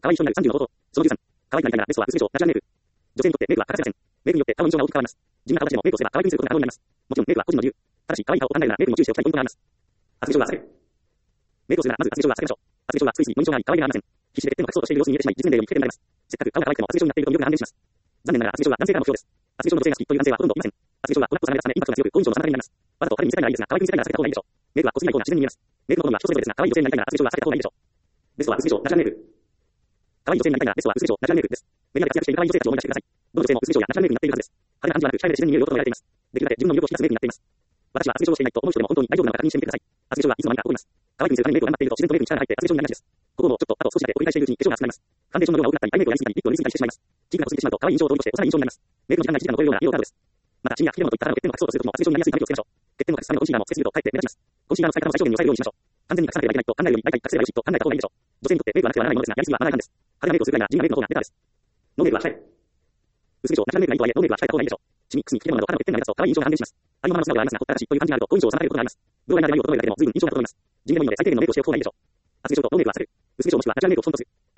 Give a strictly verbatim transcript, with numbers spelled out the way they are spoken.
可愛い人になるさんじゅうの冒頭。そのじゅうさん。可愛くなりたいならベストは薄化粧、ナチュラルメイク。女性にとってメイクは欠かせません。メイクによって顔の印象が大きく変わります。地味な顔立ちでもメイクをすれば可愛く見せることが可能になります。もちろんメイクは個人の自由。ただし、可愛い顔を考えるならメイクにも注意しておきたいポイントがあります。厚化粧は避ける。メイクをするならまず厚化粧は避けましょう。厚化粧はついついの印象があり可愛げがありません。必死で欠点を隠そうとしている様子に見えてしまい、実年齢より老けて見られます。せっかく顔が可愛くても厚化粧になっていると魅力が半減します。残念ながら厚化粧は男性からの目標です。厚化粧の女性が好きという男性はほとんどいません。厚化粧はオラッとされたためインパクトが強く、好印象の妨げになります。わざと派手に見せたいならいいですが、可愛く見せたいなら避けた方がいいでしょう。メイクは濃すぎない方が自然に見えます。メイクの好みは人それぞれですが、可愛い女性になりたいなら厚化粧は避けた方がいいでしょう。ベストは薄化粧、ナチュラルメイク。可愛い女性になりたいならベストは薄化粧、ナチュラルメイクです。メディアで活躍している可愛い女性たちを思い出してください。どの女性も薄化粧やナチュラルメイクになっているはずです。派手な感じはなく、シャイで自然に見えるよと言われています。できるだけ自分の魅力を引き出すメイクになっています。私は厚化粧をしていないと思う人でも本当に大丈夫なのか確認してみてください。厚化粧はいつの間にか起こります。可愛く見せるためにメイクを頑張っていると自然とメイクに力が入って厚化粧になりがちです。ここもちょっとあと少しだけ折り返しているうちに化粧が厚くなります。ファンデーションの量が多くなったり、アイメイクをやりすぎたり、リップを塗りすぎたりしてしまいます。チークが濃すぎてしまうと可愛い印象を通りとして幼い印象になります。メイクの時間がいちじかんを超えるようなイエローカードです。また、シミや吹き出物といった肌の欠点を隠そうとするときも厚化粧になりやすいため気をつけましょう。欠点を隠すためのコンシーラーもつけすぎるとかえって目立ちます。コンシーラーの使い方も最小限に抑えるようにしましょう。完全に隠さなければいけないと考えるより毎回隠せばよしと考えた方がいいでしょう。女性にとってメイクはなくてはならないものですが、やりすぎはマナー違反です。派手なメイクをするぐらいなら地味なメイクの方がベターです。ノーメイクは控える。薄化粧、ナチュラルメイクがいいとはいえ、ノーメイクは控えた方がいいでしょう。シミ、くすみ、吹き出物など肌の欠点が目立つと可愛い印象が半減します。ありのままの素顔がありますが、ほったらかしという感じがあると好印象を妨げることがあります。ブロガーなデザインを整えるだけでも随分印象が整います。地味でもいいので最低限のメイクをしておく方がいいでしょう。厚化粧とノーメイクは避ける。薄化粧もしくはナチュラルメイクを基本とする。